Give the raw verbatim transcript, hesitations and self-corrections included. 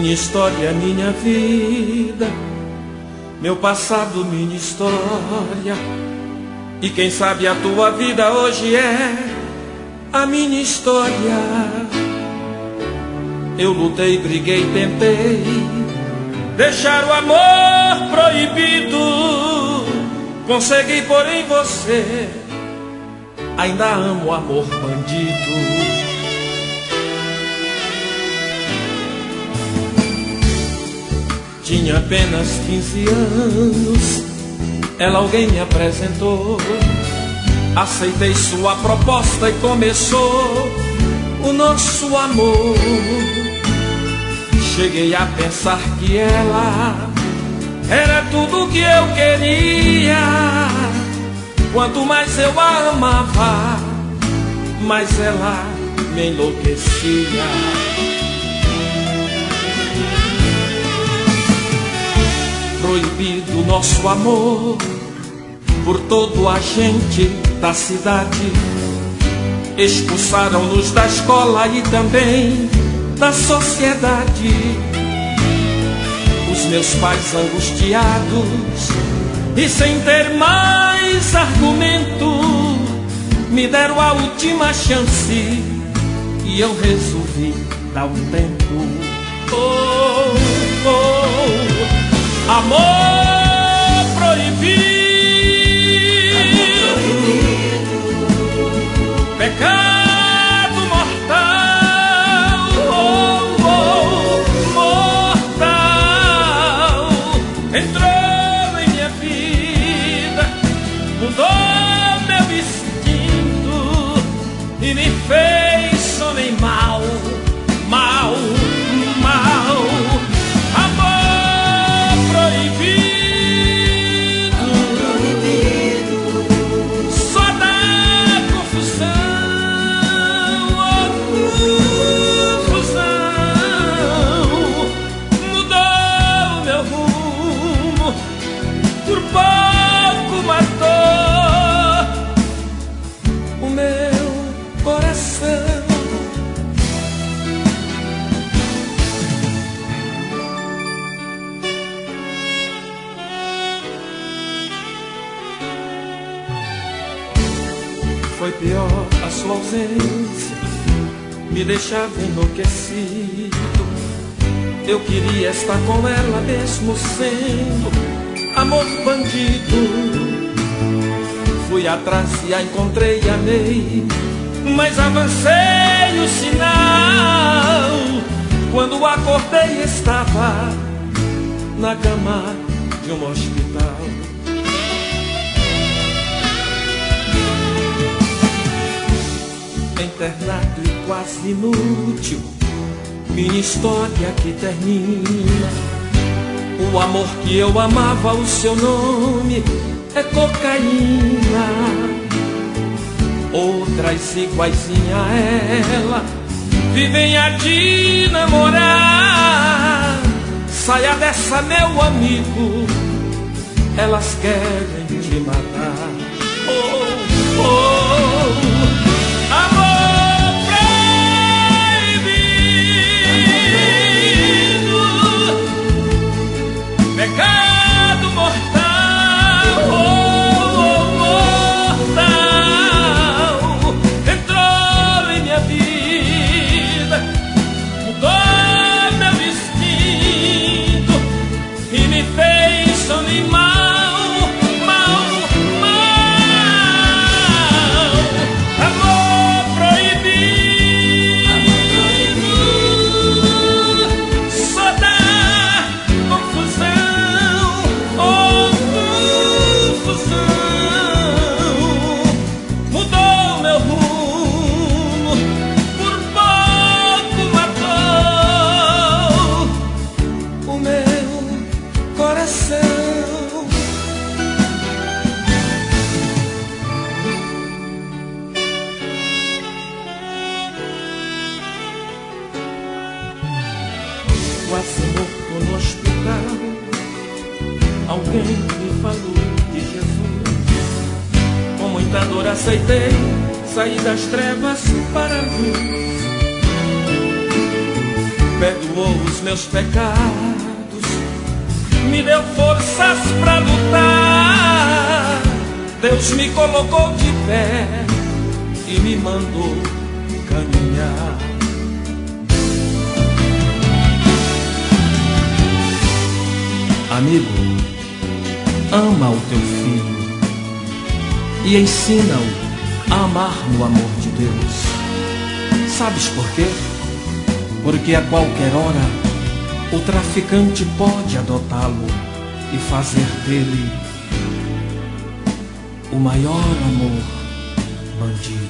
Minha história, minha vida, meu passado, minha história. E quem sabe a tua vida hoje é a minha história. Eu lutei, briguei, tentei deixar o amor proibido. Consegui, porém você ainda ama o amor bandido. Tinha apenas quinze anos, ela alguém me apresentou. Aceitei sua proposta e começou o nosso amor. Cheguei a pensar que ela era tudo o que eu queria. Quanto mais eu a amava, mais ela me enlouquecia. Proibido nosso amor por todo agente da cidade. Expulsaram-nos da escola e também da sociedade. Os meus pais angustiados e sem ter mais argumento me deram a última chance e eu resolvi dar um tempo. Oh, oh. Amor proibido, pecado mortal, oh, oh, mortal. Entrou em minha vida, mudou meu instinto e me fez só nem mal, mal, mal. Foi pior a sua ausência, me deixava enlouquecido. Eu queria estar com ela mesmo sendo amor bandido. Fui atrás e a encontrei e amei, mas avancei o sinal. Quando acordei estava na cama de um hospital. Internado e quase inútil, minha história que termina. O amor que eu amava, o seu nome é cocaína. Outras iguaizinha a ela vivem a de namorar. Saia dessa, meu amigo, elas querem te matar. Oh, oh. Pecado mortal, oh, oh, mortal. Entrou em minha vida, mudou meu instinto e me fez só nem mal, mal, mal. Amor proibido, só dá confusão. Mudou meu rumo, por pouco matou o meu coração. Quase morto no hospital, alguém me falou de Jesus. Com muita dor aceitei, saí das trevas para a luz. perdoou os meus pecados, me deu forças pra lutar. Deus me colocou de pé e me mandou caminhar. Amigo, ama o teu filho e ensina-o a amar no amor de Deus. Sabes por quê? Porque a qualquer hora o traficante pode adotá-lo e fazer dele o maior amor bandido.